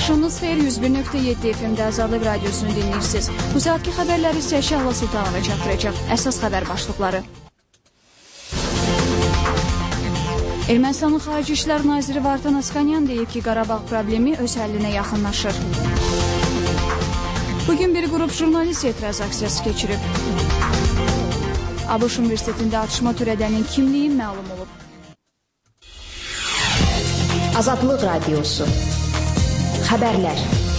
Axşamınız xeyir, 101.7 FM-də Azadlıq Radiosunu dinləyirsiniz. Bu saatki xəbərləri isə Şəhla Sultanova çatdıracaq. Əsas xəbər başlıqları. Ermənistanın Xarici İşlər Naziri Vartan Askanyan deyib ki, Qarabağ problemi öz həllinə yaxınlaşır. Bugün bir qrup jurnalist etiraz aksiyası keçirib. ABŞ Universitetində atışma törədənin kimliyi məlum olub. Azadlıq Radiosu. Xəbərlər.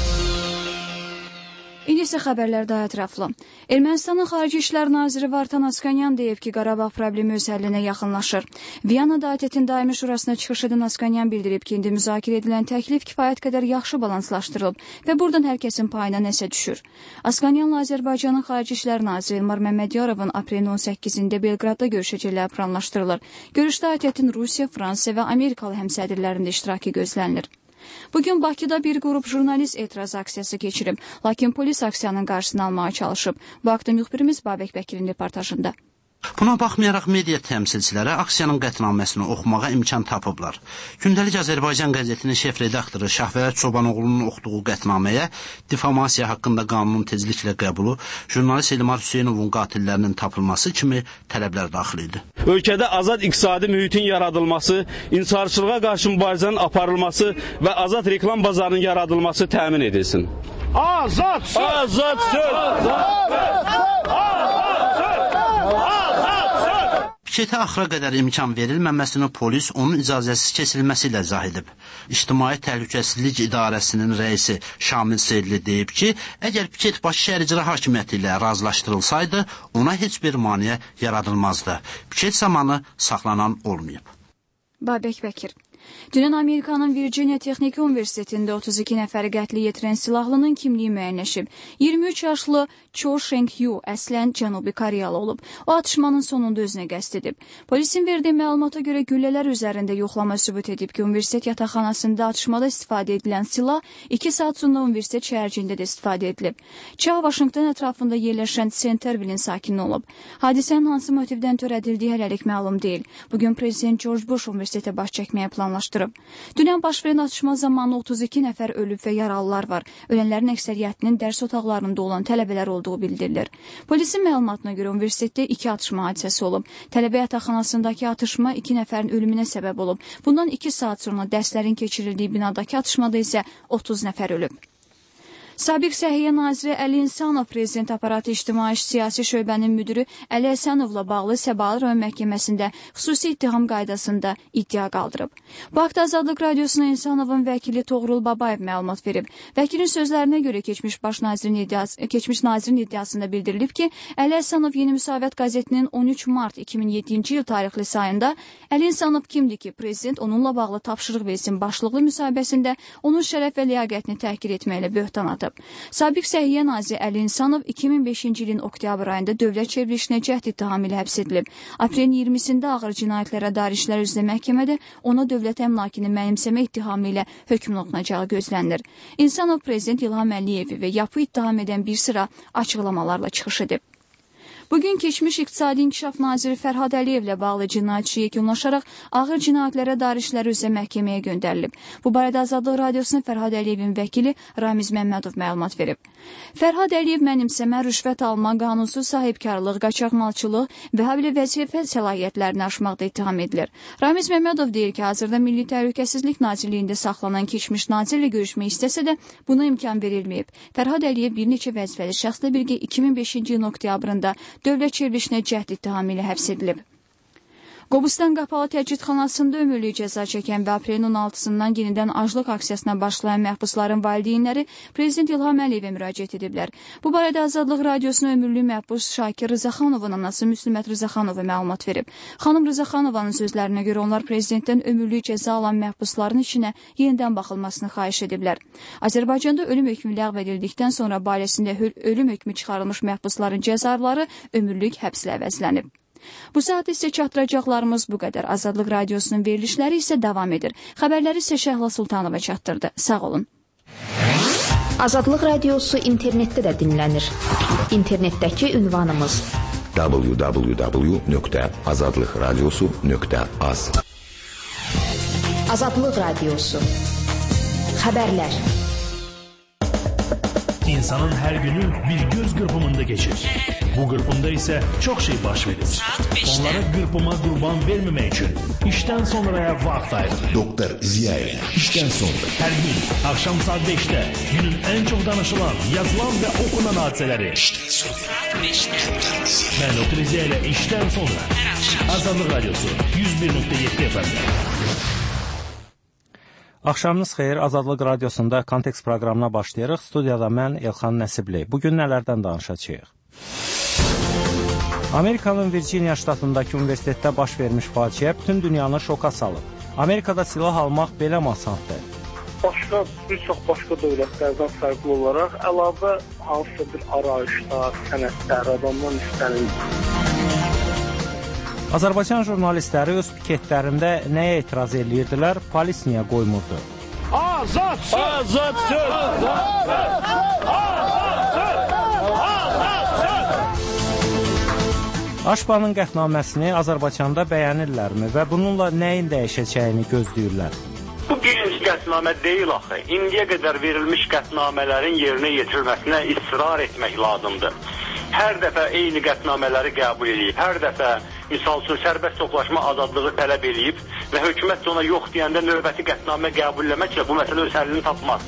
İndi isə xəbərlər daha ətraflı. Ermənistanın Xarici İşlər Naziri Vartan Askanyan deyib ki, Qarabağ problemi öz həllinə yaxınlaşır. Viyana Daitetin Daimi Şurasına çıxış edən Askanyan bildirib ki, indi müzakirə edilən təklif kifayət qədər yaxşı balanslaşdırılıb və buradan hər kəsin payına nəsə düşür. Askanyanla Azərbaycanın Xarici İşlər Naziri Elmar Məmmədyarovun aprelin 18-də Belqradda görüşəcəkləri planlaşdırılır. Görüşdə Daitetin Rusiya, Fransa və Amerikalı həmsədrlərində iştirakı gözlənilir. Bugün Bakıda bir qrup jurnalist etiraz aksiyası keçirib, lakin polis aksiyanın qarşısını almağa çalışıb. Bu haqda müxbirimiz Babək Bəkirin reportajında. Buna baxmayaraq media təmsilçiləri aksiyanın qətnaməsini oxumağa imkan tapıblar. Gündəlik Azərbaycan qəzetinin şef redaktoru Şahvərət Çobanoğlu'nun oxuduğu qətnaməyə difamasiya haqqında qanunun tezliklə qəbulu, jurnalist Elmar Hüseynovun qatillərinin tapılması kimi tələblər daxil idi. Ölkədə azad iqtisadi mühitin yaradılması, inhisarçılığa qarşı mübarizənin aparılması və azad reklam bazarının yaradılması təmin edilsin. Azad söz! Azad söz! Piketə axıra qədər imkan verilməməsini polis onun icazəsiz kesilməsi ilə izah edib. İctimai Təhlükəsizlik İdarəsinin rəisi Şamil Seyidli deyib ki, əgər piket baş şəhər icra hakimiyyəti ilə razılaşdırılsaydı, ona heç bir maneə yaradılmazdı. Piket zamanı saxlanan olmayıb. Babək Bəkir. Dünən Amerikanın Virginia Texniki Universitetində 32 nəfəri qətlə yetirən silahlının kimliyi müəyyənləşib. 23 yaşlı Cho Sheng-yu əslən Cənubi Koreyalı olub. O atışmanın sonunda özünə qəsd edib. Polisin verdiyi məlumata görə güllələr üzərində yoxlama sübut edib ki, universitet yataqxanasında atışmada istifadə edilən silah 2 saat sonra universitet şəhərciyində də istifadə edilib. Cho Washington ətrafında yerləşən Centerville-in sakini olub. Hadisənin hansı motivdən törədildiyi hələlik məlum deyil. Bugün Prezident George Bush universitetə baş çəkməyə planlaşdırıb. Dünən baş verən atışma zamanı 32 nəfər ölüb və yaralılar var. Ölənlərin əksəriyyətinin dərs otaqlarında olan tələbələr olduğu bildirilir. Polisin məlumatına görə universitetdə 2 atışma hadisəsi olub. Tələbə yataqxanasındakı atışma 2 nəfərin ölümünə səbəb olub. Bundan 2 saat sonra dərslərin keçirildiyi binadakı atışmada isə 30 nəfər ölüb. Sabiq Səhiyyə Naziri Əli İnsanov Prezident Aparatı İctimai Siyasi Şöbənin müdürü Əli Həsənovla bağlı Səbalı rayon məhkəməsində xüsusi ittiham qaydasında iddia qaldırıb. Bu haqda Azadlıq Radiosuna İnsanovun vəkili Toğrul Babayev məlumat verib. Vəkilin sözlərinə görə keçmiş nazirin iddiasında bildirilib ki, Əli Həsənov Yeni Müsavat qəzetinin 13 mart 2007-ci il tarixli sayında Əli İnsanov kimdir ki, Prezident onunla bağlı tapşırıq versin başlıqlı müsahibəsində onun şərəf və liaqətini təhqir etməklə böhtan atıb. Sabiq Səhiyyə Naziri Əli İnsanov 2005-ci ilin oktyabr ayında dövlət çevrilişinə cəhd ittihamı ilə həbs edilib. Aprelin 20-sində ağır cinayətlərə dair işlər üzrə məhkəmədə ona dövlət əmlakını mənimsəmə ittihamı ilə hökm oxunacağı gözlənilir. İnsanov Prezident İlham Əliyevi və yapı ittiham edən bir sıra açıqlamalarla çıxış edib. Bugün keçmiş İqtisadi İnkişaf Naziri Fərhad Əliyevlə bağlı cinayət işi yekunlaşaraq ağır cinayətlərə dair işlər üzrə məhkəməyə göndərilib. Bu barədə Azadlıq Radiosuna Fərhad Əliyevin vəkili Ramiz Məmmədov məlumat verib. Fərhad Əliyev mənimsəmə, rüşvət alma, qanunsuz sahibkarlıq, qaçaqmalçılıq və həbli vəzifə səlahiyyətlərini aşmaqda ittiham edilir. Ramiz Məmmədov deyir ki, hazırda Milli Təhlükəsizlik Nazirliyində saxlanan keçmiş nazirlə görüşmək istəsə də buna imkan verilməyib. Fərhad Əliyev bir neçə vəzifəli şəxslə birgə 2005-ci ilin oktyabrında dövlət çevrilişinə cəhd ittihamı ilə həbs edilib. Qobustan qapalı təcridxanasında ömürlük cəza çəkən və aprelin 16-sından yenidən aclıq aksiyasına başlayan məhbusların valideynləri Prezident İlham Əliyevə müraciət ediblər. Bu barədə Azadlıq Radiosuna ömürlük məhbus Şakir Rızaxanovun anası Müslümət Rızaxanova məlumat verib. Xanım Rızaxanovanın sözlərinə görə onlar Prezidentdən ömürlük cəza alan məhbusların işinə yenidən baxılmasını xahiş ediblər. Azərbaycanda ölüm hökmü ləğv edildikdən sonra barəsində ölüm hökmü çıxarılmış məhbusların cəzaları ömürlük həbslə əvəzlənib. Bu saat isə çatdıracaqlarımız bu qədər. Azadlıq Radiosunun verilişləri isə davam edir. Xəbərləri isə Şəhla Sultanova çatdırdı. Sağ olun. Azadlıq Radiosu internetdə də dinlənir. İnternetdəki ünvanımız www.azadlıqradiosu.az Azadlıq Radiosu. Xəbərlər. İnsanın her günü bir göz qırpımında geçir. Bu qırpımda ise çok şey baş verir. Onlara qırpıma qurban verməmək üçün işten sonraya vaxt ayırın. Doktor Ziya işten sonra. Her gün akşam saat 5'te günün en çok danışılan, yazılan ve okunan hadiseleri. Ben Doktor Ziya ile işten sonra. Azadlıq Radyosu 101.7 FM'de. Axşamınız xeyir, Azadlıq Radiosunda Kontekst proqramına başlayırıq. Studiyada mən Elxan Nəsibli. Bugün nələrdən danışacağıq? Amerikanın Virginia ştatındakı universitetdə baş vermiş faciə bütün dünyanı şoka salıb. Amerikada silah almaq belə asandır. Bir çox başqa dövlətlərdən fərqli olaraq əlavə hansısa bir arayışlar, sənədlər adamdan istənilir. Azərbaycan jurnalistləri öz piketlərində nəyə etiraz edirdilər, polis niyə qoymurdu? Azad söz! Azad söz! Aşbanın qətnaməsini Azərbaycanda bəyənirlərmi və bununla nəyin dəyişəcəyini gözləyirlər? Bu birinci qətnamə deyil axı. İndiyə qədər verilmiş qətnamələrin yerinə yetirilməsinə israr etmək lazımdır. Hər dəfə eyni qətnamələri qəbul edib, hər dəfə misal üçün sərbəst toplaşma azadlığı tələb edib və hökumət ona yox deyəndə növbəti qətnamə qəbulləməklə bu məsələ öz həllini tapmaz.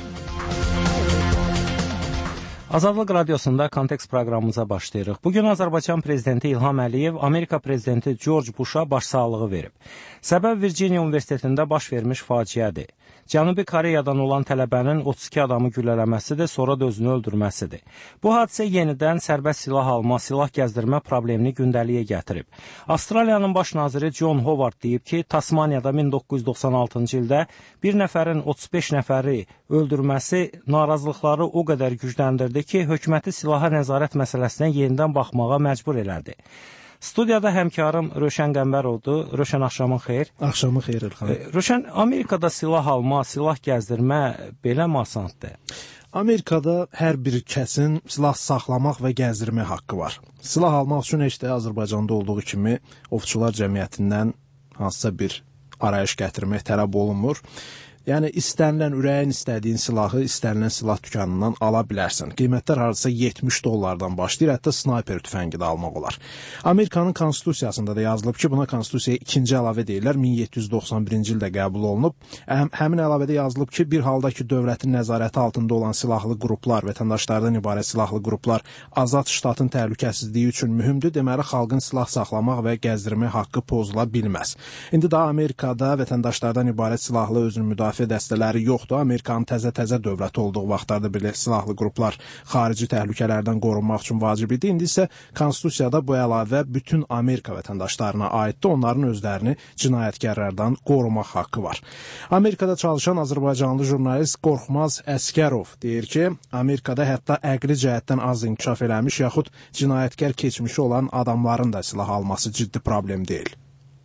Azadlıq Radiosunda Kontekst proqramımıza başlayırıq. Bugün Azərbaycan Prezidenti İlham Əliyev Amerika Prezidenti George Bush'a başsağlığı verib. Səbəb Virginia Universitetində baş vermiş faciədir. Cənubi Koreyadan olan tələbənin 32 adamı güllələməsidir, sonra da özünü öldürməsidir. Bu hadisə yenidən sərbəst silah alma, silah gəzdirmə problemini gündəliyə gətirib. Avstraliyanın baş naziri John Howard deyib ki, Tasmaniyada 1996-cı ildə bir nəfərin 35 nəfəri öldürməsi narazılıqları o qədər gücləndirdi ki, hökuməti silaha nəzarət məsələsinə yenidən baxmağa məcbur elədi. Studiyada həmkarım Röşən Qəmbərovdur. Röşən, axşamın xeyir. Axşamın xeyir, Elxan. Röşən, Amerikada silah alma, silah gəzdirmə belə asandır? Amerikada hər bir kəsin silah saxlamaq və gəzdirmək haqqı var. Silah almaq üçün heç də Azərbaycanda olduğu kimi ovçular cəmiyyətindən hansısa bir arayış gətirmək tələb olunmur. Yəni, istənilən, ürəyin istədiyin silahı istənilən silah dükanından ala bilərsən. Qiymətlər hardasa $70 başlayır, hətta snayper tüfəngi də almaq olar. Amerikanın konstitusiyasında da yazılıb ki, buna konstitusiyaya ikinci əlavə deyirlər, 1791-ci ildə qəbul olunub. Həmin əlavədə yazılıb ki, bir halda ki, dövlətin nəzarəti altında olan silahlı qruplar, vətəndaşlardan ibarət silahlı qruplar azad ştatın təhlükəsizliyi üçün mühümdür, deməli, xalqın silah saxlamaq və gəzdirmək haqqı pozula bilməz. İndi daha Amerikada vətəndaşlardan ibarət silahlı özünü müdafiə dəstələri yoxdur. Amerikanın təzə dövlət olduğu vaxtlarda belə silahlı qruplar xarici təhlükələrdən qorunmaq üçün vacib idi. İndi isə konstitusiyada bu əlavə bütün Amerika vətəndaşlarına aiddir. Onların özlərini cinayətkarlardan qorumaq haqqı var. Amerikada çalışan Azərbaycanlı jurnalist Qorxmaz Əskərov deyir ki, Amerikada hətta əqli cəhətdən az inkişaf eləmiş yaxud cinayətkar keçmişi olan adamların da silah alması ciddi problem deyil.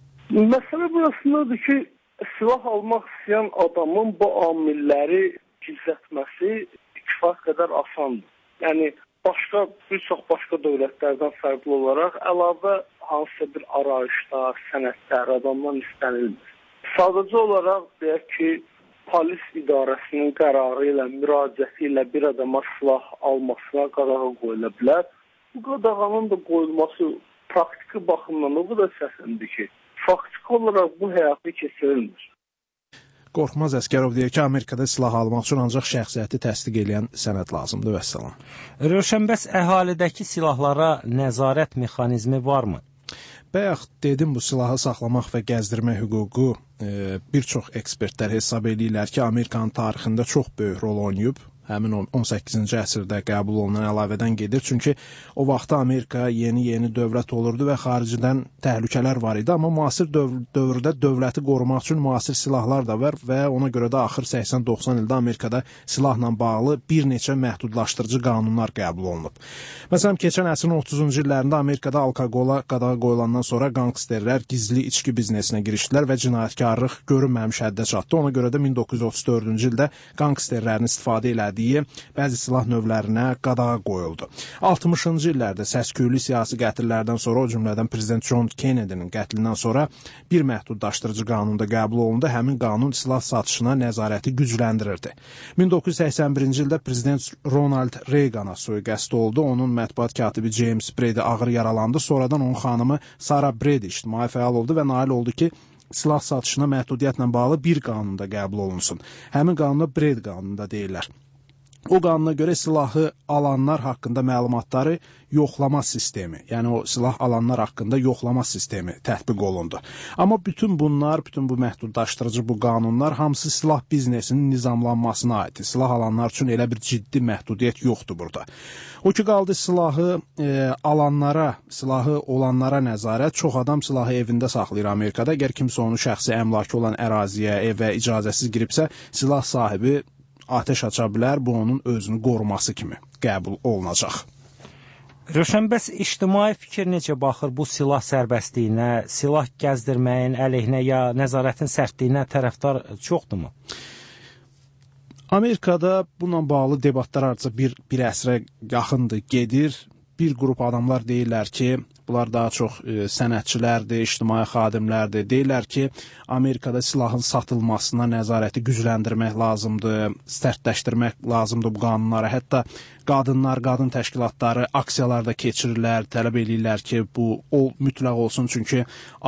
Məsələ burasındadır ki, silah almaq istəyən adamın bu amilləri gizlətməsi kifayət qədər asandır. Yəni, bir çox başqa dövlətlərdən fərqli olaraq əlavə hansısa bir arayışlar, sənədlər adamdan istənilmir. Sadəcə olaraq deyək ki, polis idarəsinin qərarı ilə, müraciəti ilə bir adama silah almasına qadağa qoyula bilər. Bu qadağanın da qoyulması praktiki baxımdan o qədər çətindir ki, faktiki olaraq bu həyata keçirilmir. Qorxmaz Əskərov deyir ki, Amerikada silah almaq üçün ancaq şəxsiyyəti təsdiq edən sənəd lazımdır. Vəssalam. Rövşən, bəs əhalidəki silahlara nəzarət mexanizmi varmı? Bayaq dedim, bu silahı saxlamaq və gəzdirmə hüququ bir çox ekspertlər hesab edirlər ki, Amerikanın tarixində çox böyük rol oynayıb. Həmin 18-ci əsrdə qəbul olunan əlavədən gedir. Çünki o vaxtda Amerika yeni dövlət olurdu və xaricdən təhlükələr var idi. Amma müasir dövrdə dövləti qorumaq üçün müasir silahlar da var və ona görə də axır 80-90 ildə Amerikada silahla bağlı bir neçə məhdudlaşdırıcı qanunlar qəbul olunub. Məsələn, keçən əsrin 30-cu illərində Amerikada alkoqola qadağa qoyulandan sonra qangsterlər gizli içki biznesinə girişdilər və cinayətkarlıq görünməmiş həddə çatdı. Ona görə də 1934-cü ildə qangsterlərin istifadə elədiyi verdiyi bəzi silah növlərinə qadağa qoyuldu. 60-cı illərdə səs-küylü siyasi qətllərdən sonra, o cümlədən prezident John Kennedy'nin qətlindən sonra bir məhdudlaşdırıcı qanunda qəbul olundu. Həmin qanun silah satışına nəzarəti gücləndirirdi. 1981-ci ildə prezident Ronald Reagana sui-qəsd oldu. Onun mətbuat katibi James Brady ağır yaralandı. Sonradan onun xanımı Sarah Brady ictimai fəal oldu və nail oldu ki, silah satışına məhdudiyyətlə bağlı bir qanunda qəbul olunsun. Həmin qanuna Brady qanunda deyirlər. O qanuna görə silahı alanlar haqqında məlumatları yoxlama sistemi, yəni o silah alanlar haqqında yoxlama sistemi tətbiq olundu. Amma bütün bu məhdudlaşdırıcı bu qanunlar hamısı silah biznesinin nizamlanmasına aiddir. Silah alanlar üçün elə bir ciddi məhdudiyyət yoxdur burada. O ki qaldı silahı silahı olanlara nəzarət. Çox adam silahı evində saxlayır Amerikada. Əgər kimsə onun şəxsi əmlakı olan əraziyə, evə icazəsiz giribsə, silah sahibi atəş aça bilər, bu onun özünü qoruması kimi qəbul olunacaq. Rövşən, bəs ictimai fikir necə baxır bu silah sərbəstliyinə, silah gəzdirməyin əleyhinə ya nəzarətin sərtliyinə tərəfdar çoxdurmu? Amerikada bununla bağlı debatlar artıq bir əsrə yaxındır, gedir. Bir qrup adamlar deyirlər ki, bunlar daha çox sənətçilərdir, ictimai xadimlərdir. Deyirlər ki, Amerikada silahın satılmasına nəzarəti gücləndirmək lazımdır, sərtləşdirmək lazımdır bu qanunları. Hətta qadın təşkilatları aksiyalarda keçirirlər, tələb edirlər ki, bu mütləq olsun. Çünki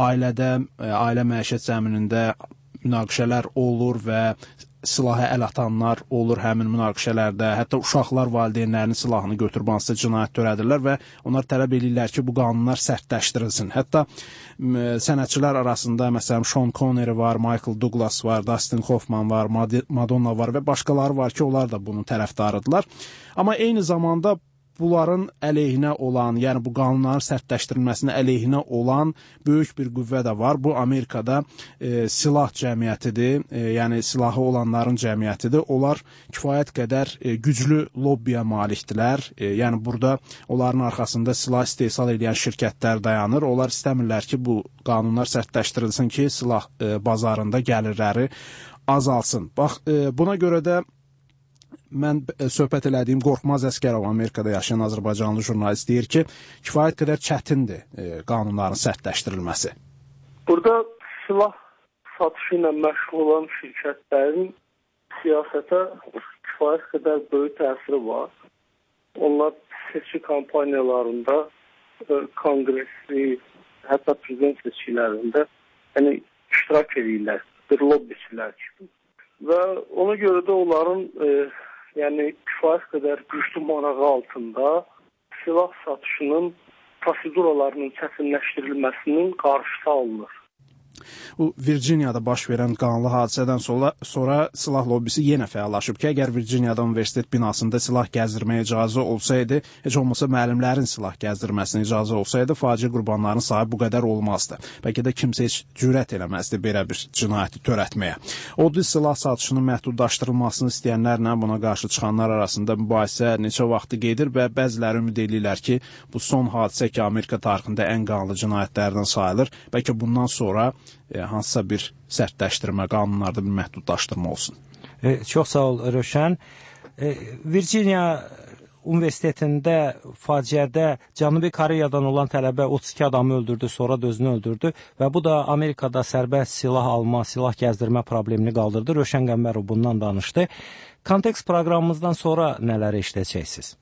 ailə məişət zəminində münaqişələr olur və silaha əl atanlar olur həmin münaqişələrdə. Hətta uşaqlar valideynlərinin silahını götürüb hansısa cinayət törədirlər və onlar tələb edirlər ki, bu qanunlar sərtləşdirilsin. Hətta sənətçilər arasında məsələn Sean Connery var, Michael Douglas var, Dustin Hoffman var, Madonna var və başqaları var ki, onlar da bunun tərəfdarıdırlar. Amma eyni zamanda bunların əleyhinə olan, yəni bu qanunların sərtləşdirilməsinə əleyhinə olan böyük bir qüvvə də var. Bu Amerikada silah cəmiyyətidir, yəni silahı olanların cəmiyyətidir. Onlar kifayət qədər güclü lobbiyə malikdirlər. Yəni burada onların arxasında silah istehsal edən şirkətlər dayanır. Onlar istəmirlər ki, bu qanunlar sərtləşdirilsin ki, silah bazarında gəlirləri azalsın. Bax, buna görə də mən söhbət elədiyim Qorxmaz Əsgərov, Amerikada yaşayan Azərbaycanlı jurnalist deyir ki, kifayət qədər çətindir qanunların sərtləşdirilməsi. Burada silah satışı ilə məşğul olan şirkətlərin siyasətə kifayət qədər böyük təsiri var. Onlar seçki kampaniyalarında, konqresli, hətta prezident seçkilərində iştirak edirlər, bir lobbiçilər kimi. Və ona görə də onların kifayət qədər güclü manağı altında silah satışının proseduralarının çətinləşdirilməsinin qarşısı alınır. Virginiyada baş verən qanlı hadisədən sonra silah lobbisi yenə fəallaşıb ki, əgər Virginiyada universitet binasında silah gəzdirməyə icazə olsaydı, heç olmasa müəllimlərin silah gəzdirməsinə icazə olsaydı, faciə qurbanlarının sayı bu qədər olmazdı. Bəlkə də kimsə heç cürət eləməzdi belə bir cinayəti törətməyə. Odur silah satışının məhdudlaşdırılmasını istəyənlərlə buna qarşı çıxanlar arasında mübahisə neçə vaxtı gedir və bəziləri ümid edirlər ki, bu son hadisə ki, Amerika tarixində ən qanlı cinayətlərdən sayılır, bəlkə bundan sonra hansısa bir sərtləşdirmə, qanunlarda bir məhdudlaşdırma olsun. Çox sağ ol, Rövşən. Virginiya Universitetində faciədə Cənubi Koreyadan olan tələbə 32 adamı öldürdü, sonra da özünü öldürdü və bu da Amerikada sərbəst silah alma, silah gəzdirmə problemini qaldırdı. Rövşən Qəmbərov bundan danışdı. Kontekst proqramımızdan sonra nələri eşidəcəksiniz?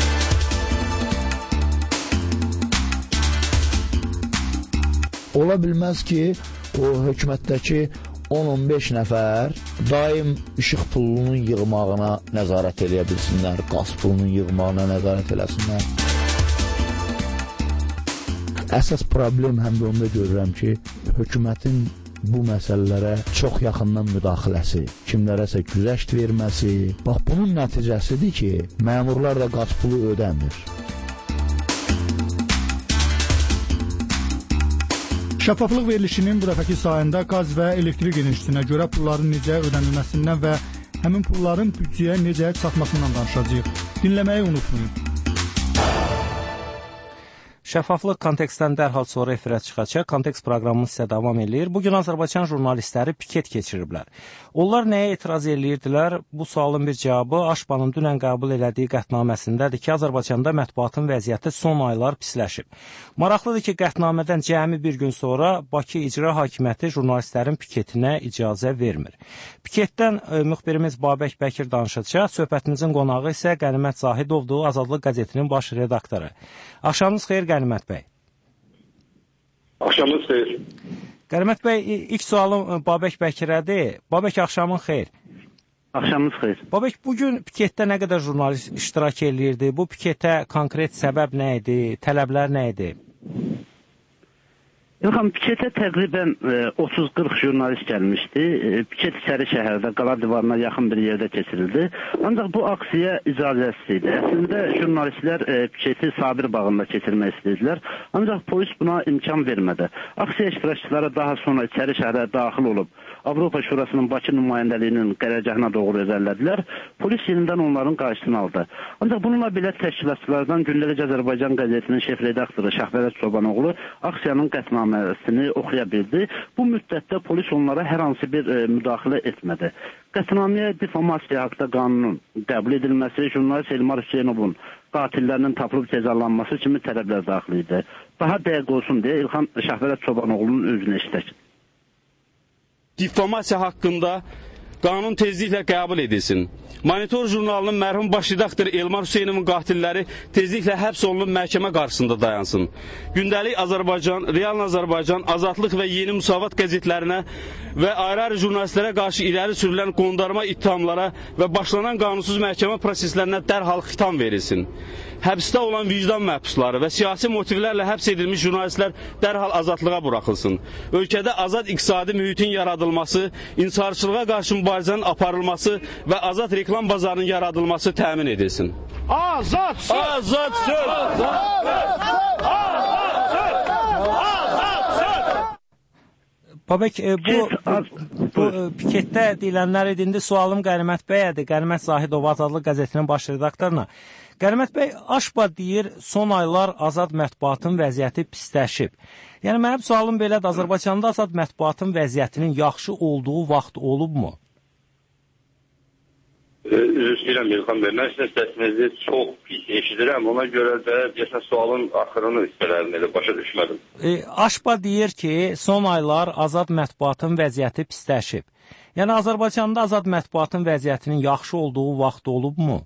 Ola bilməz ki, o hökumətdəki 10-15 nəfər daim işıq pulunun yığmağına nəzarət eləyə bilsinlər, qaz pulunun yığmağına nəzarət eləsinlər. Əsas problem həm də onda görürəm ki, hökumətin bu məsələlərə çox yaxından müdaxiləsi, kimlərəsə güzəşt verməsi, bax bunun nəticəsidir ki, məmurlar da qaz pulu ödəmir. Şəffaflıq verilişinin bu dəfəki sayında qaz və elektrik enerjisinə görə pulların necə ödənilməsindən və həmin pulların büdcəyə necə çatmasından danışacağıq. Dinləməyi unutmayın. Şəffaflıq kontekstdən dərhal sonra efirə çıxacaq. Kontekst proqramımız isə davam edir. Bugün Azərbaycan jurnalistləri piket keçiriblər. Onlar nəyə etiraz edirdilər? Bu sualın bir cavabı Aşbanın dünən qəbul elədiyi qətnaməsindədir ki, Azərbaycanda mətbuatın vəziyyəti son aylar pisləşib. Maraqlıdır ki, qətnamədən cəmi bir gün sonra Bakı İcra Hakimiyyəti jurnalistlərin piketinə icazə vermir. Piketdən müxbirimiz Babək Bəkir danışacaq. Söhbətimizin qonağı isə Qənimət Zahidovdur, Azadlıq qəzetinin baş redaktoru. Axşamınız xeyir, Qənimət bəy. Axşamınız xeyir. Qənimət bəy, ilk sualım Babək Bəkirədir. Babək, axşamın xeyir. Axşamınız xeyir. Babək, bugün piketdə nə qədər jurnalist iştirak edirdi? Bu piketə konkret səbəb nə idi? Tələblər nə idi? İlham, piketə təqribən 30-40 jurnalist gəlmişdi. Piket İçəri şəhərdə, Qala divarına yaxın bir yerdə keçirildi. Ancaq bu aksiya icazəsiz idi. Əslində jurnalistlər piketi Sabir bağında keçirmək istədilər. Ancaq polis buna imkan vermədi. Aksiya iştirakçıları daha sonra İçəri şəhərə daxil olub Avropa Şurasının Bakı nümayəndəliyinin qərargahına doğru irəlilədilər. Polis yenidən onların qarşısını aldı. Ancaq bununla belə təşkilatçılardan Gündəlik Azərbaycan qəzetinin şef redaktoru Şahvərət Çobanoğlu aksiyanın qətnaməsini oxuya bildi. Bu müddətdə polis onlara hər hansı bir müdaxilə etmədi. Qətnaməyə difamasiya haqda qanunun qəbul edilməsi, jurnalist Elmar Hüseynovun qatillərinin tapılıb cəzalanması kimi tələblər daxil idi. Daha dəqiq olsun deyə İlham Şahvərət Çobanoğlu'nun özünə işlək. Difamasiya haqqında qanun tezliklə qəbul edilsin. Monitor jurnalının mərhum baş redaktoru Elmar Hüseynovun qatilləri tezliklə həbs olunub məhkəmə qarşısında dayansın. Gündəlik Azərbaycan, Real Azərbaycan, Azadlıq və Yeni Müsavat qəzetlərinə və ayrı-ayrı jurnalistlərə qarşı irəli sürülən qondarma ittihamlara və başlanan qanunsuz məhkəmə proseslərinə dərhal xitam verilsin. Həbsdə olan vicdan məhbusları və siyasi motivlərlə həbs edilmiş jurnalistlər dərhal azadlığa buraxılsın. Ölkədə azad iqtisadi mühitin yaradılması, inhisarçılığa qarşı mübarizənin aparılması və azad reklam bazarının yaradılması təmin edilsin. Azad söz! Azad söz! Azad söz! Babək, bu piketdə deyilənlər idi. İndi sualım Qənimət bəyədir. Qənimət Zahidov, Azadlıq qəzetinin baş redaktoruna. Qənimət bəy, Aşba deyir, son aylar azad mətbuatın vəziyyəti pisləşib. Yəni, mənim sualım belədir, Azərbaycanda azad mətbuatın vəziyyətinin yaxşı olduğu vaxt olubmu? Üzr istəyirəm İlham bəy, mən sizin səsinizi çox pis eşidirəm, ona görə də deyəsən sualın axırını hissələrini elə başa düşmədim. Aşba deyir ki, son aylar azad mətbuatın vəziyyəti pisləşib. Yəni, Azərbaycanda azad mətbuatın vəziyyətinin yaxşı olduğu vaxt olubmu?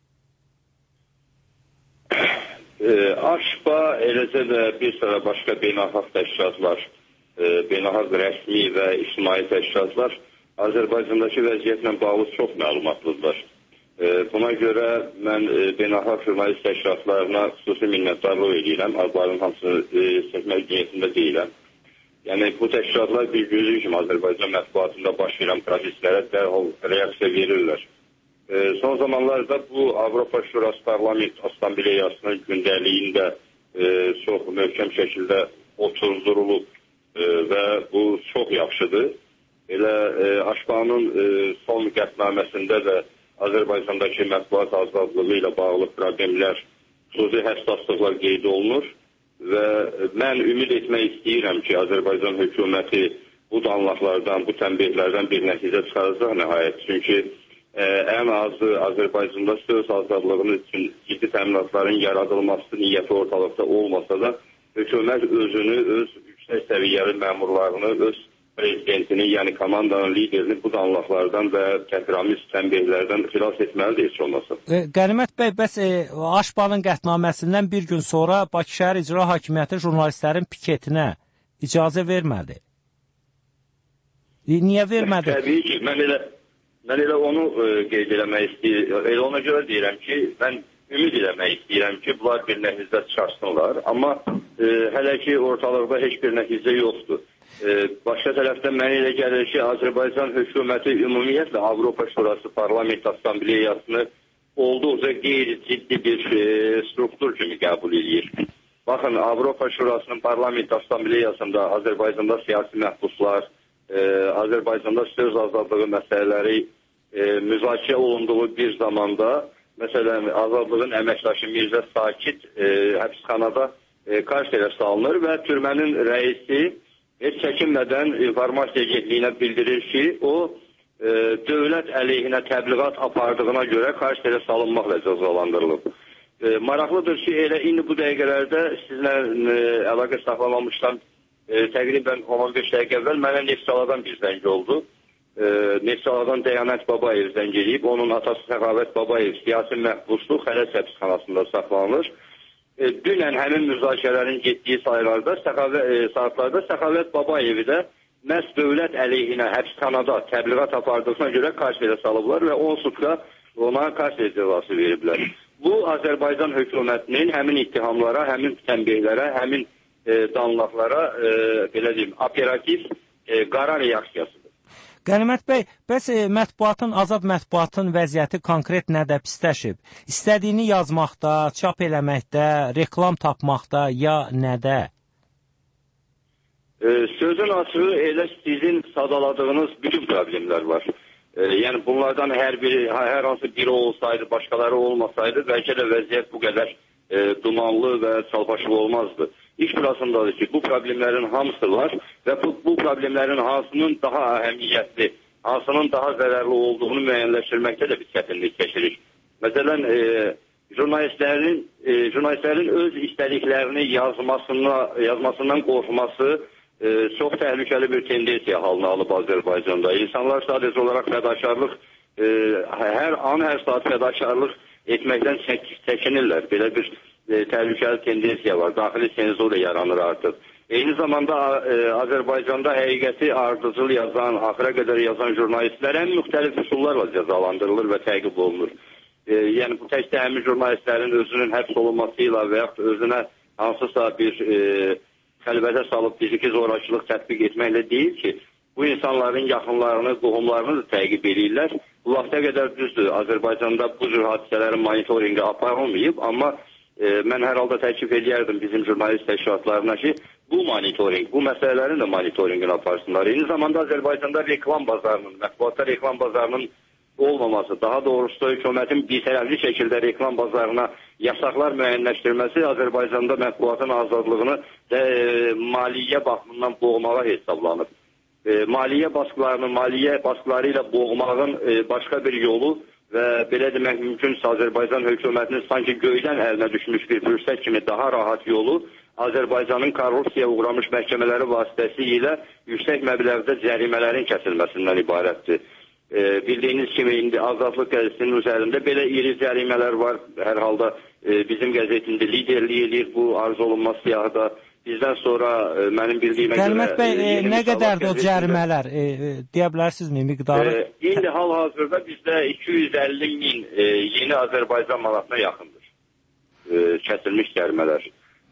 Aşba, eləcə də bir sıra başqa beynəlxalq təşkilatlar, beynəlxalq rəsmi və ictimai təşkilatlar Azərbaycandakı vəziyyətlə bağlı çox məlumatlıdırlar. Buna görə mən beynəlxalq jurnalist təşkilatlarına xüsusi minnətdarlıq edirəm, adların hamısını seçmək niyyətində deyiləm. Yəni, bu təşkilatlar bir gözü kimi Azərbaycan mətbuatında baş verən proseslərə dərhal reaksiya verirlər. Son zamanlarda bu Avropa Şurası Parlament Assambleyasının gündəliyində çox möhkəm şəkildə oturdurulub və bu çox yaxşıdır. Elə Aşbanın son qətnaməsində də Azərbaycandakı mətbuat azadlığı ilə bağlı problemlər, xüsusi həssaslıqlar qeyd olunur və mən ümid etmək istəyirəm ki, Azərbaycan hökuməti bu danlaqlardan, bu tənbihlərdən bir nəticə çıxaracaq nəhayət. Çünki ən azı Azərbaycanda söz azadlığının üçün ciddi təminatların yaradılması niyyəti ortalıqda olmasa da, hökumət özünü, öz yüksək səviyyəli məmurlarını, öz prezidentini, yəni komandanın liderini bu danlaqlardan və təhqiramiz tənbihlərdən xilas etməlidir heç olmasa. Qənimət bəy, bəs Aşbanın qətnaməsindən bir gün sonra Bakı şəhər İcra Hakimiyyəti jurnalistlərin piketinə icazə vermədi. Niyə vermədi? Təbii ki, mən elə onu qeyd eləmək istəyirəm. Elə ona görə deyirəm ki, mən ümid eləmək istəyirəm ki, bunlar bir nəticə çıxarsınlar. Amma hələ ki, ortalıqda heç bir nəticə yoxdur. Başqa tərəfdən mənə elə gəlir ki, Azərbaycan hökuməti ümumiyyətlə Avropa Şurası Parlament Assambleyasını olduqca qeyri-ciddi bir struktur kimi qəbul edir. Baxın, Avropa Şurasının Parlament Assambleyasında Azərbaycanda siyasi məhbuslar, Azərbaycanda söz azadlığı məsələləri müzakirə olunduğu bir zamanda, məsələn, Azadlığın əməkdaşı Mirzə Sakit həbsxanada qarşı tərəf salınır və türmənin rəisi heç çəkinmədən informasiya agentliyinə bildirir ki, o dövlət əleyhinə təbliğat apardığına görə qarşı tərəf salınmaqla cəzalandırılıb. Maraqlıdır ki, elə indi bu dəqiqələrdə sizlə əlaqə saxlamamışdan təqribən 15 dəqiqə əvvəl mənə Neftçaladan bir zəng oldu. Neftçaladan Dəyanət Babayev zəng edib, onun atası Səxavət Babayev siyasi məhbusluq Xələt həbsxanasında saxlanılır. Dünən həmin müzakirələrin getdiyi saatlarda Səxavət Babayevi də məhz dövlət əleyhinə həbsxanada təbliğat apardığına görə qarşıya salıblar və 10 sutka ona qarşıya cəzası veriblər. Bu, Azərbaycan hökumətinin həmin ittihamlara, həmin tənbihlərə, həmin danlaqlara, belə deyim, operativ qara reaksiyasıdır. Qənimət bəy, bəs azad mətbuatın vəziyyəti konkret nədə pisləşib? İstədiyini yazmaqda, çap eləməkdə, reklam tapmaqda ya nədə? Sözün açığı elə sizin sadaladığınız bütün problemlər var. Yəni bunlardan hər hansı biri olsaydı, başqaları olmasaydı, bəlkə də vəziyyət bu qədər dumanlı və salbaşlı olmazdı. İş burasındadır ki, bu problemlərin hamısı var və bu problemlərin hansının daha əhəmiyyətli, hansının daha zərərli olduğunu müəyyənləşdirməkdə də biz çətinlik çəkirik. Məsələn, jurnalistlərin öz istədiklərini yazmasından qorxması çox təhlükəli bir tendensiya halını alıb Azərbaycanda. İnsanlar sadəcə olaraq fədakarlıq, hər an, hər saat fədakarlıq etməkdən çəkinirlər. Belə bir təhlükəli tendensiya var. Daxili senzur da yaranır artıq. Eyni zamanda Azərbaycanda həqiqəti ardıcıl yazan, axıra qədər yazan jurnalistlər ən müxtəlif üsullarla cəzalandırılır və təqib olunur. Yəni bu təkcə həmin jurnalistlərin özünün həbs olunması ilə və yaxud özünə hansısa bir xəlvətə salıb fiziki zorakılıq tətbiq etməklə deyil ki, bu insanların yaxınlarını, qohumlarını da təqib edirlər. Bu vaxta qədər düzdür, Azərbaycanda bu cür hadisələrin monitorinqi aparılmayıb, amma mən hər halda təklif edərdim bizim jurnalist təşkilatlarına ki, bu məsələlərin də monitorinqini aparsınlar. Eyni zamanda Azərbaycanda reklam bazarının, mətbuatda reklam bazarının olmaması, daha doğrusu hökumətin birtərəfli şəkildə reklam bazarına yasaqlar müəyyənləşdirməsi Azərbaycanda mətbuatın azadlığını maliyyə baxımından boğmağa hesablanıb. Maliyyə baskıları ilə boğmağın başqa bir yolu və belə demək mümkünsə Azərbaycan hökumətinin sanki göydən əlinə düşmüş bir fürsət kimi daha rahat yolu Azərbaycanın korrupsiyaya uğramış məhkəmələri vasitəsilə yüksək məbləğdə cərimələrin kəsilməsindən ibarətdir. Bildiyiniz kimi indi Azadlıq qəzetinin üzərində belə iri cərimələr var. Hər halda bizim qəzetində liderlik edir bu arzu olunmaz siyahıda. Bizdən sonra mənim bildiyimə görə... Qənimət bəy, nə qədərdir o cərimələr? Deyə bilərsinizmi miqdarı? İndi hal-hazırda bizdə 250 min yeni Azərbaycan manatına yaxındır kəsilmiş cərimələr.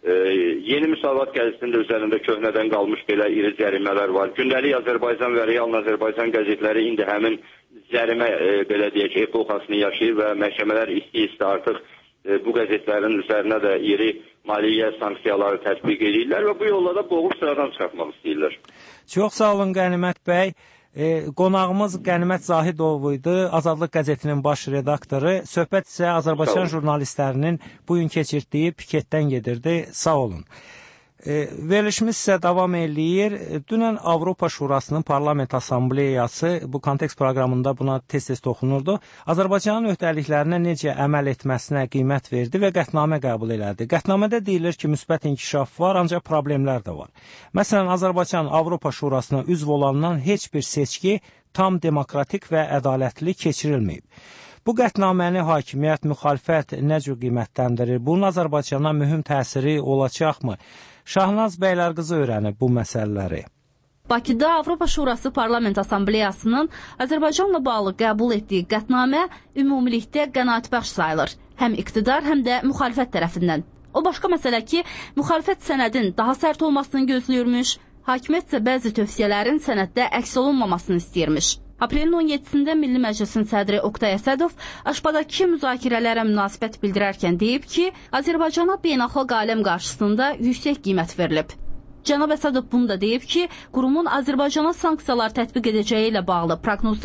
Yeni Müsavat qəzetinin üzərində köhnədən qalmış belə iri cərimələr var. Gündəlik Azərbaycan və Real Azərbaycan qəzetləri indi həmin cərimə belə deyək epoxasını yaşayır və məhkəmələr isti-isti artıq bu qəzetlərin üzərinə də iri maliyyə sanksiyaları tətbiq edirlər və bu yolla da boğub sıradan çıxartmaq istəyirlər. Çox sağ olun Qənimət bəy. Qonağımız Qənimət Zahidov idi, Azadlıq qəzetinin baş redaktoru. Söhbət isə Azərbaycan jurnalistlərinin bugün keçirdiyi piketdən gedirdi. Sağ olun. Verilişimiz isə davam eləyir. Dünən Avropa Şurasının Parlament Assambleyası bu kontekst proqramında buna tez-tez toxunurdu. Azərbaycanın öhdəliklərinə necə əməl etməsinə qiymət verdi və qətnamə qəbul elədi. Qətnamədə deyilir ki, müsbət inkişaf var, ancaq problemlər də var. Məsələn, Azərbaycan Avropa Şurasına üzv olandan heç bir seçki tam demokratik və ədalətli keçirilməyib. Bu qətnaməni hakimiyyət, müxalifət nə cür qiymətləndirir? Bunun Azərbaycana mühüm təsiri olacaqmı? Şahnaz Bəylərqızı öyrənib bu məsələləri. Bakıda Avropa Şurası Parlament Assambleyasının Azərbaycanla bağlı qəbul etdiyi qətnamə ümumilikdə qənaətbəxş sayılır. Həm iqtidar, həm də müxalifət tərəfindən. O başqa məsələ ki, müxalifət sənədin daha sərt olmasını gözləyirmiş, hakimiyyət isə bəzi tövsiyələrin sənəddə əks olunmamasını istəyirmiş. Aprelin 17-sində Milli Məclisin sədri Oqtay Əsədov Aşbadakı müzakirələrə münasibət bildirərkən deyib ki, Azərbaycana beynəlxalq aləm qarşısında yüksək qiymət verilib. Cənab Əsədov bunu da deyib ki, qurumun Azərbaycana sanksiyalar tətbiq edəcəyi ilə bağlı proqnozlar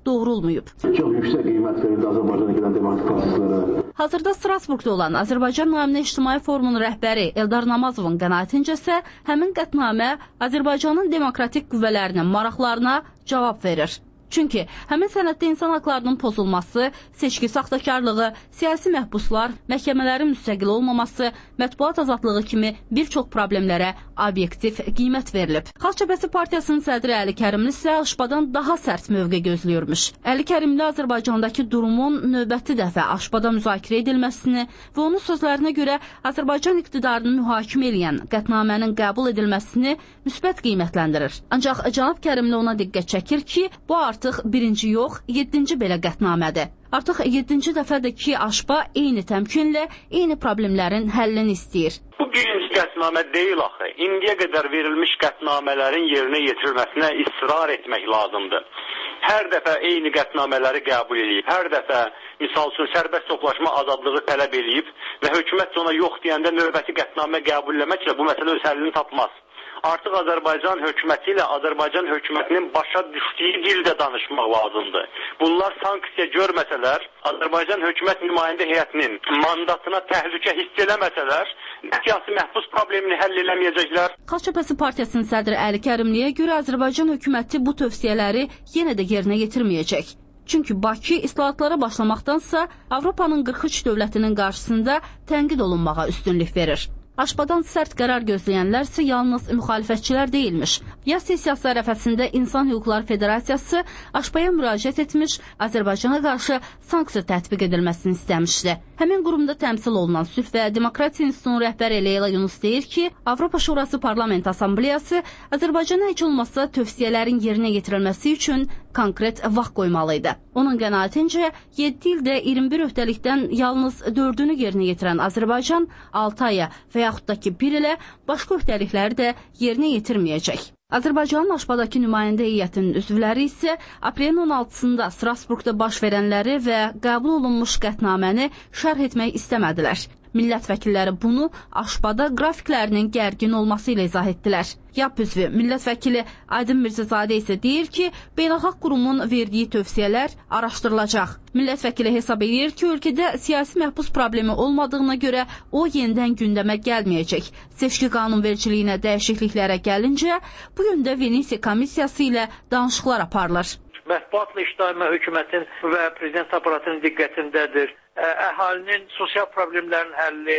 doğrulmayıb. Çox yüksək qiymət verildi Azərbaycana gedən demokratik proseslərə. Hazırda Strasburqda olan Azərbaycan Naminə İctimai Forumunun rəhbəri Eldar Namazovun qənaətincə isə həmin qətnamə Azərbaycanın demokratik qüvvələrinin maraqlarına cavab verir. Çünki həmin sənəddə insan haqlarının pozulması, seçki saxtakarlığı, siyasi məhbuslar, məhkəmələrin müstəqil olmaması, mətbuat azadlığı kimi bir çox problemlərə obyektiv qiymət verilib. Xalq Cəbhəsi Partiyasının sədri Əli Kərimli isə Aşpadan daha sərt mövqe gözləyirmiş. Əli Kərimli Azərbaycandakı durumun növbəti dəfə Aşpada müzakirə edilməsini və onun sözlərinə görə Azərbaycan iqtidarını mühakimə edən qətnamənin qəbul edilməsini müsbət qiymətləndirir. Ancaq cənab Kərimli ona diqqət çəkir ki, bu artıq birinci yox, 7-ci belə qətnamədir. Artıq 7-ci dəfədir ki, Aşpa eyni təmkinlə, eyni problemlərin həllini istəyir. Bu birinci qətnamə deyil axı. İndiyə qədər verilmiş qətnamələrin yerinə yetirilməsinə israr etmək lazımdır. Hər dəfə eyni qətnamələri qəbul edib, hər dəfə misal üçün sərbəst toplaşma azadlığı tələb edib və hökumət ona yox deyəndə növbəti qətnamə qəbul etməklə bu məsələ öz həllini tapmaz. Artıq Azərbaycan hökuməti ilə Azərbaycan hökumətinin başa düşdüyü dildə danışmaq lazımdır. Bunlar sanksiya görməsələr, Azərbaycan hökumət nümayəndə heyətinin mandatına təhlükə hiss eləməsələr, siyasi məhbus problemini həll eləməyəcəklər. Xalq Cəbhəsi Partiyasının sədri Əli Kərimliyə görə Azərbaycan hökuməti bu tövsiyələri yenə də yerinə yetirməyəcək. Çünki Bakı islahatlara başlamaqdansa Avropanın 43 dövlətinin qarşısında tənqid olunmağa üstünlük verir. Aşpadan sərt qərar gözləyənlər isə yalnız müxalifətçilər deyilmiş. Yaz sessiyası ərəfəsində İnsan Hüquqları Federasiyası Aşpaya müraciət etmiş, Azərbaycana qarşı sanksiya tətbiq edilməsini istəmişdi. Həmin qurumda təmsil olunan Sülh və Demokratiya İnstitutunun rəhbəri Leyla Yunus deyir ki, Avropa Şurası Parlament Assambleyası Azərbaycana heç olmazsa tövsiyələrin yerinə yetirilməsi üçün konkret vaxt qoymalıydı. Onun qənaətincə 7 ildə 21 öhdəlikdən yalnız 4-ünü yerinə yetirən Azərbaycan 6 aya və yaxud da ki 1 ilə başqa öhdəlikləri də yerinə yetirməyəcək. Azərbaycanın Aşpadakı nümayəndə heyətinin üzvləri isə aprelin 16-sında Strasburqda baş verənləri və qəbul olunmuş qətnaməni şərh etmək istəmədilər. Millət vəkilləri bunu Aşpada qrafiklərinin gərgin olması ilə izah etdilər. YAP üzvü millət vəkili Aydın Mirzəzadə isə deyir ki, beynəlxalq qurumun verdiyi tövsiyələr araşdırılacaq. Millət vəkili hesab edir ki, ölkədə siyasi məhbus problemi olmadığına görə o yenidən gündəmə gəlməyəcək. Seçki qanunvericiliyinə dəyişikliklərə gəlincə, bu yöndə Venesiya komissiyası ilə danışıqlar aparılır. Mətbuatla iştihamə hökumətin və prezident aparatının diqqətindədir. Əhalinin sosial problemlərin həlli,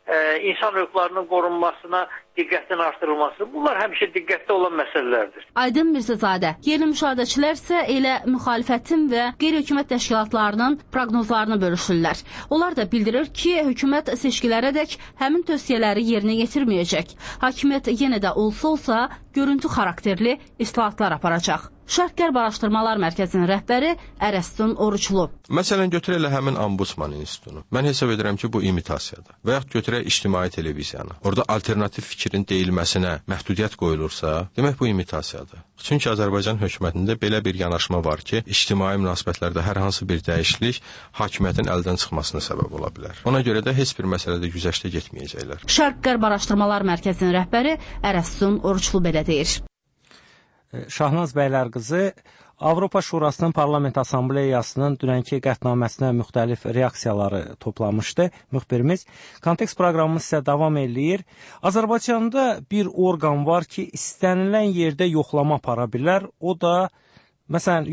insan hüquqlarının qorunmasına diqqətin artırılması, bunlar həmişə diqqətdə olan məsələlərdir. Aydın Mirzəzadə, yerli müşahidəçilər isə elə müxalifətin və qeyri-hökumət təşkilatlarının proqnozlarını bölüşürlər. Onlar da bildirir ki, hökumət seçkilərədək həmin tövsiyələri yerinə yetirməyəcək. Hakimiyyət yenə də olsa görüntü xarakterli islahatlar aparacaq. Şərq-Qərb Araşdırmalar Mərkəzinin rəhbəri Ərəstun Oruçlu. Məsələn, götürək elə həmin Ombudsman institutunu. Mən hesab edirəm ki, bu imitasiyadır. Və yaxud götürək ictimai televiziyanı. Orada alternativ fikrin deyilməsinə məhdudiyyət qoyulursa, demək bu imitasiyadır. Çünki Azərbaycan hökumətində belə bir yanaşma var ki, ictimai münasibətlərdə hər hansı bir dəyişiklik hakimiyyətin əldən çıxmasına səbəb ola bilər. Ona görə də heç bir məsələdə güzəştə getməyəcəklər. Şərq-Qərb Araşdırmalar Mərkəzinin rəhbəri Ərəstun Oruçlu belə deyir. Şahnaz bəylər qızı Avropa Şurasının Parlament Assambleyasının dünənki qətnaməsinə müxtəlif reaksiyaları toplamışdı. Müxbirimiz Kontekst proqramımız isə davam eləyir. Azərbaycanda bir orqan var ki, istənilən yerdə yoxlama apara bilər. O da məsələn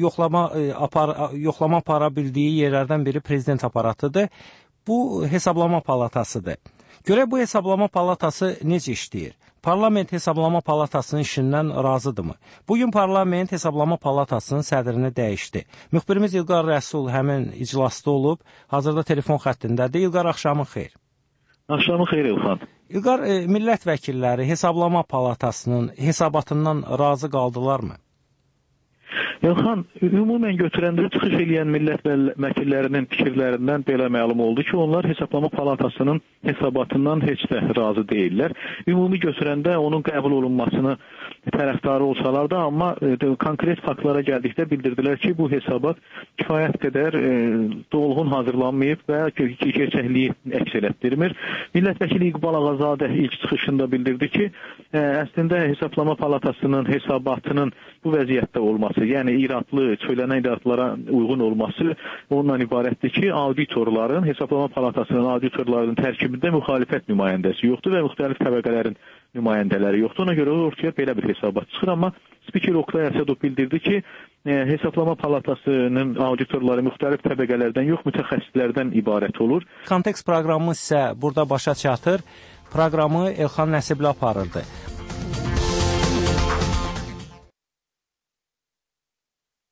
yoxlama apara bildiyi yerlərdən biri prezident aparatıdır. Bu hesablama palatasıdır. Görək bu hesablama palatası necə işləyir? Parlament hesablama palatasının işindən razıdırmı? Bugün Parlament hesablama palatasının sədrini dəyişdi. Müxbirimiz İlqar Rəsul həmin iclasda olub, hazırda telefon xəttindədir. İlqar, axşamın xeyir. Axşamın xeyir, İlxan. İlqar, millət vəkilləri hesablama palatasının hesabatından razı qaldılarmı? İlxan, ümumən götürəndə çıxış edən millət vəkillərinin fikirlərindən belə məlum oldu ki, onlar hesablama palatasının hesabatından heç də razı deyirlər. Ümumi götürəndə onun qəbul olunmasını tərəfdarı olsalar da, amma konkret faktlara gəldikdə bildirdilər ki, bu hesabat kifayət qədər dolğun hazırlanmayıb və gerçəkliyi əks elətdirmir. Millət vəkili İqbal Ağazadə ilk çıxışında bildirdi ki, əslində hesablama palatasının hesabatının bu vəziyyətdə olması, yəni yəni iradlı, söylənən iradlara uyğun olması ondan ibarətdir ki, auditorların, Hesablama Palatasının auditorlarının tərkibində müxalifət nümayəndəsi yoxdur və müxtəlif təbəqələrin nümayəndələri yoxdur. Ona görə ortaya belə bir hesabat çıxır, amma spiker Oqtay Əsədov bildirdi ki, Hesablama Palatasının auditorları müxtəlif təbəqələrdən yox, mütəxəssislərdən ibarət olur. Kontekst proqramımız isə burada başa çatır. Proqramı Elxan Nəsibli aparırdı.